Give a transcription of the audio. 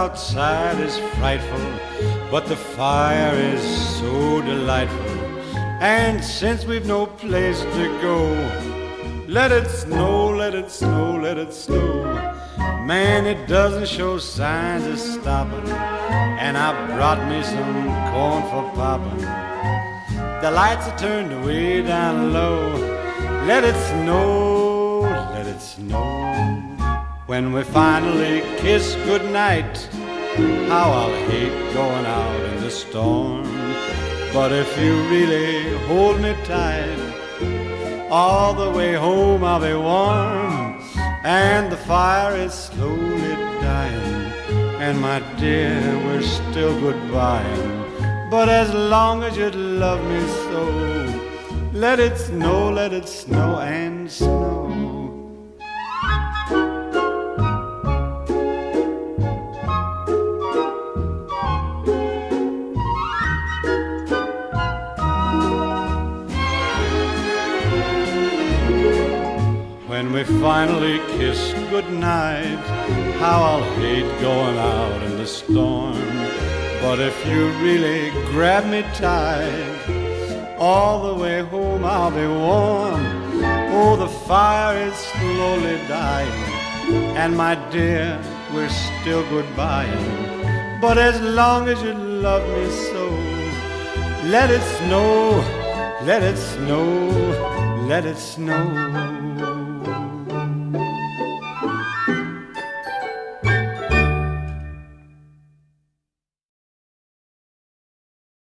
outside is frightful, but the fire is so delightful. And since we've no place to go, let it snow, let it snow, let it snow. Man, it doesn't show signs of stopping, and I brought me some corn for popping. The lights are turned way down low. Let it snow, let it snow. When we finally kiss goodnight, how I'll hate going out in the storm. But if you really hold me tight, all the way home I'll be warm. And the fire is slowly dying, and my dear, we're still goodbying. But as long as you love me so, let it snow and snow. When we finally kiss goodnight, how I'll hate going out in the storm. But if you really grab me tight, all the way home I'll be warm. Oh, the fire is slowly dying, and my dear, we're still goodbying. But as long as you love me so, let it snow, let it snow, let it snow.